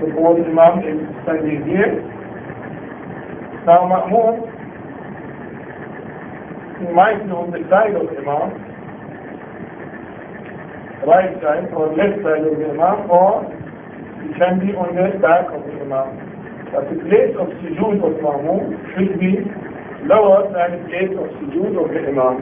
Suppose Imam is standing here. Now Ma'mum, he might be on the side of Imam, right side or left side of the Imam, or he can be on the back of the Imam. But the place of sujood of Ma'mum should be lower than the place of sujood of the Imam.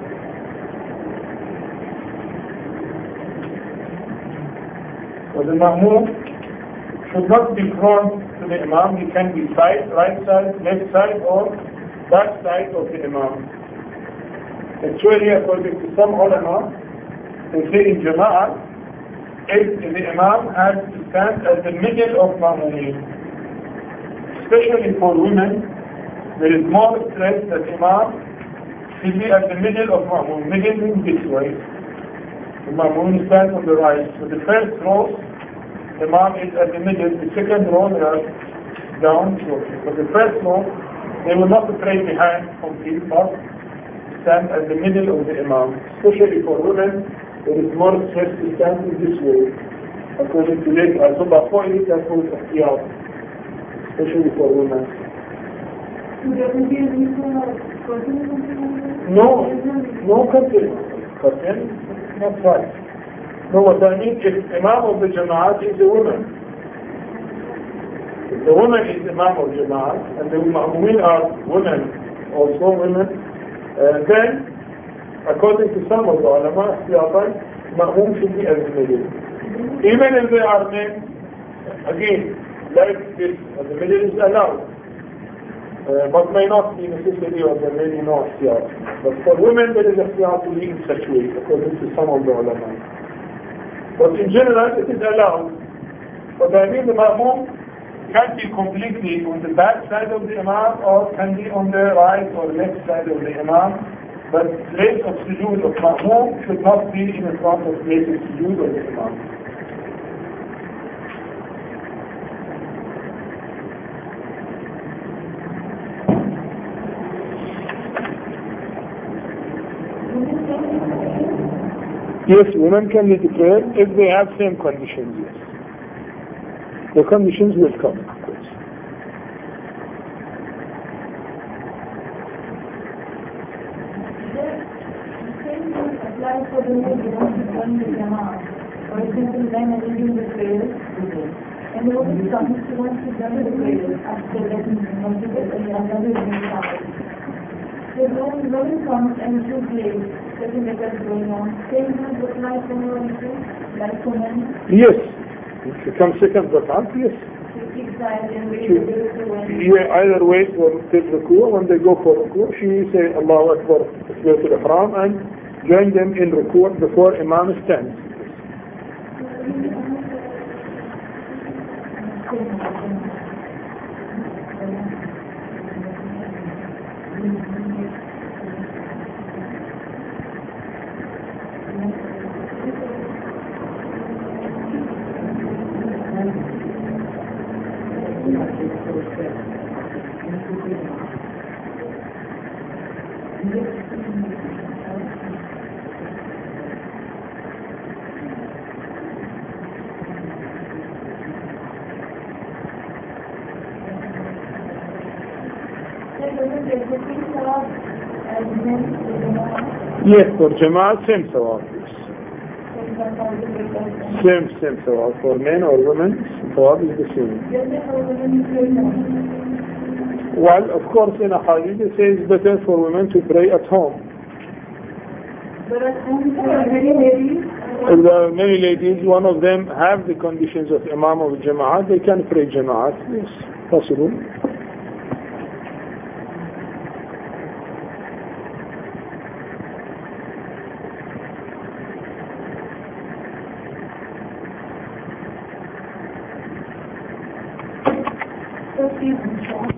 So the Ma'mum should not be front to the Imam. He can be side, right side, left side, or back side of the Imam. Actually, according to some ulama, they say in Jama'ah, if the Imam has to stand at the middle of Ma'mumin, especially for women, there is more stress that Imam should be at the middle of Ma'mum. Middle means this way. The Ma'mum stands on the right. So the first row, the Imam is at the middle. The second row, they are down. But the first row, they will not pray behind complete, but stand at the middle of the Imam. Especially for women, there is more stress to stand in this way. According to this, also before it, that was ikhtiyar, especially for women. No curtain. Curtain, not right. No, what I mean is Imam of the Jama'at is a woman. If the woman is Imam of Jama'at, and the Ma'mumin are women, also women, then, according to some of the ulama, Ma'mum should be as the middle. Even if they are men, again, like this, the middle is allowed. But may not be necessary or there may be no ikhtiyar. But for women there is ikhtiyar to be in such way, according to some of the ulama. But in general it is allowed. But I mean the Ma'mum can be completely on the back side of the Imam or can be on the right or left side of the Imam. But place of sujood of Ma'mum should not be in front of place of sujood of the Imam. Yes, women can lead the prayer if they have same conditions, yes. The conditions will come, of course. The same thing applies for the way they want to join the Jama'ah. For example, when I lead the prayers, and the woman comes, she wants to join the prayers after letting the masjid and another is in the so when the woman comes and she plays, doesn't get that going on. Same thing applies for her also, like for men. Yes. If she comes second rakat, yes. Either wait or take ruku. When they go for ruku, she say Allahu Akbar, go to the Ihram and join them in ruku before Imam stands. Yes, for Jama'ah, same sawab. Same sawab. For men or women, sawab is the same. Well, of course, in a hadith it says better for women to pray at home. But at home, there are many ladies. If there are many ladies, one of them have the conditions of Imam of Jama'ah, they can pray Jama'ah. Yes, possible. So,